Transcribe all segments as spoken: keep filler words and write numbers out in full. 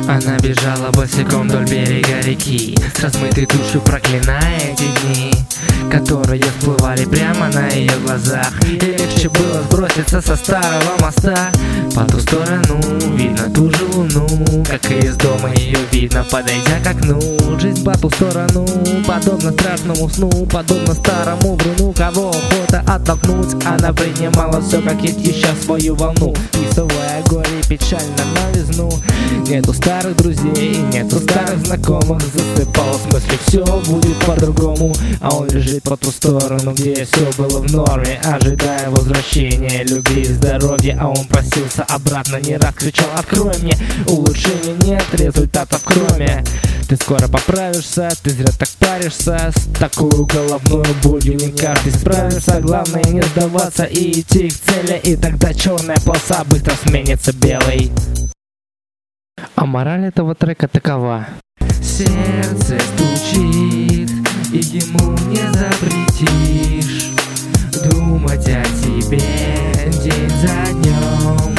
Она бежала босиком вдоль берега реки, с размытой душью проклиная эти дни, которые всплывали прямо на ее глазах. И легче было сброситься со старого моста. По ту сторону видно ту же луну, как и из дома ее видно, подойдя к окну. Жизнь по ту сторону подобно страшному сну, подобно старому вруну, кого охота оттолкнуть. Она принимала все как есть, ища свою волну, рисовая горе и печаль на новизну. Нету старых друзей, нету старых знакомых, засыпал в смысле все будет по-другому. А он лежит по ту сторону, где все было в норме, ожидая возвращения любви и здоровья. А он просился обратно, не раз кричал: открой мне, улучшений нет, результатов кроме. Ты скоро поправишься, ты зря так паришься, с такую головную болью не каждый справится. Главное не сдаваться и идти к цели, и тогда черная полоса быстро сменится белой. А мораль этого трека такова: сердце стучит, и ему не запретишь думать о тебе день за днем.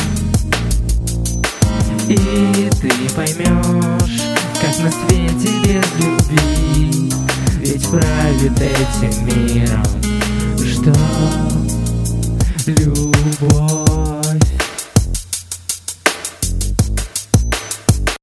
И ты поймешь, как на свете без любви, ведь правит этим миром